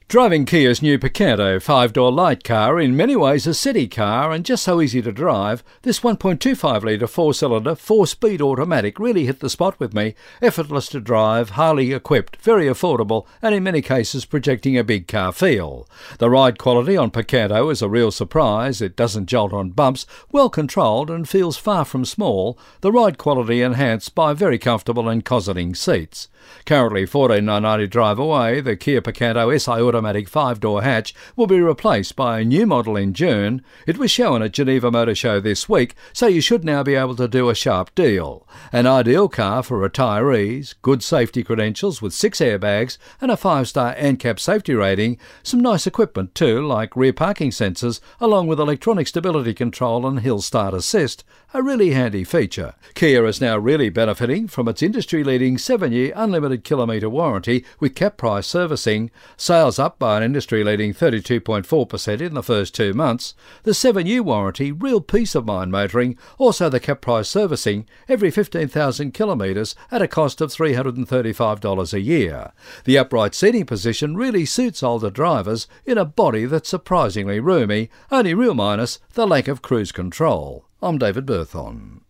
Driving Kia's new Picanto 5-door light car, in many ways a city car and just so easy to drive, this 1.25-litre 4-cylinder 4-speed automatic really hit the spot with me. Effortless to drive, highly equipped, very affordable and in many cases projecting a big car feel. The ride quality on Picanto is a real surprise. It doesn't jolt on bumps, well controlled and feels far from small. The ride quality enhanced by very comfortable and cosseting seats. Currently $14,990 drive away, the Kia Picanto SI automatic 5-door hatch will be replaced by a new model in June. It was shown at Geneva Motor Show this week, so you should now be able to do a sharp deal. An ideal car for retirees, good safety credentials with 6 airbags and a 5-star ANCAP safety rating, some nice equipment too, like rear parking sensors, along with electronic stability control and hill start assist, a really handy feature. Kia is now really benefiting from its industry-leading 7-year unlimited kilometre warranty with cap price servicing, sales up by an industry-leading 32.4% in the first 2 months, the 7-year warranty, real peace of mind motoring, also the cap price servicing every 15,000 kilometres at a cost of $335 a year. The upright seating position really suits older drivers in a body that's surprisingly roomy, only real minus the lack of cruise control. I'm David Berthon.